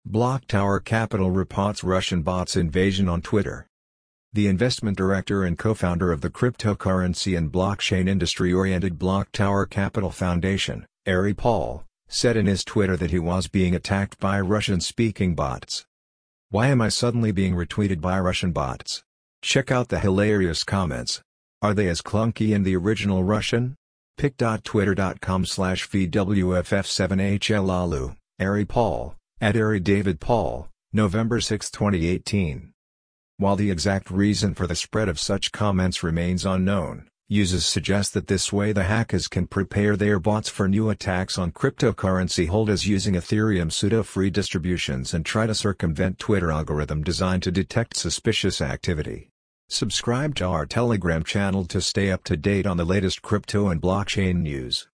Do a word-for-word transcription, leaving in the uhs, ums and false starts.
BlockTower Capital reports Russian bots invasion on Twitter. The investment director and co-founder of the cryptocurrency and blockchain industry-oriented BlockTower Capital Foundation, Ari Paul, said in his Twitter that he was being attacked by Russian-speaking bots. "Why am I suddenly being retweeted by Russian bots? Check out the hilarious comments. Are they as clunky in the original Russian? pic.twitter.com slash VWFF7HLALU, Ari Paul, at Ari David Paul, November sixth twenty eighteen. While the exact reason for the spread of such comments remains unknown, users suggest that this way the hackers can prepare their bots for new attacks on cryptocurrency holders using Ethereum pseudo-free distributions and try to circumvent Twitter algorithm designed to detect suspicious activity. Subscribe to our Telegram channel to stay up to date on the latest crypto and blockchain news.